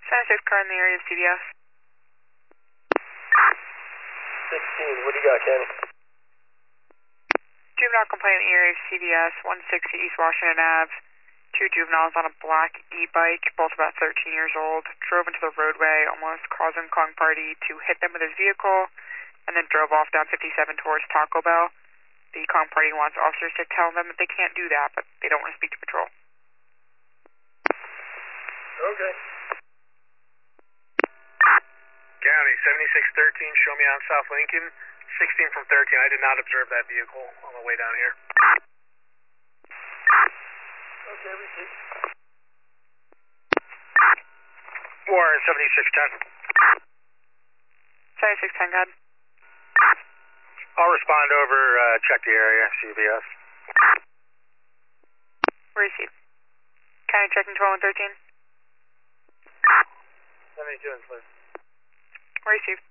76 car in the area of CVS. 16, what do you got, Kenny? Juvenile complaint in the area of CVS, 160 East Washington Ave. Two juveniles on a black e-bike, both about 13 years old, drove into the roadway, almost causing Kong Party to hit them with his vehicle, and then drove off down 57 towards Taco Bell. The Kong Party wants officers to tell them that they can't do that, but they don't want to speak to patrol. Okay. County, 7613, show me on South Lincoln, 16 from 13. I did not observe that vehicle on the way down here. Okay, receipt. Warren, 7610. 7610, God. I'll respond over, check the area, CVS. Receive. County checking 12 and 13. 72 and clear. Receive.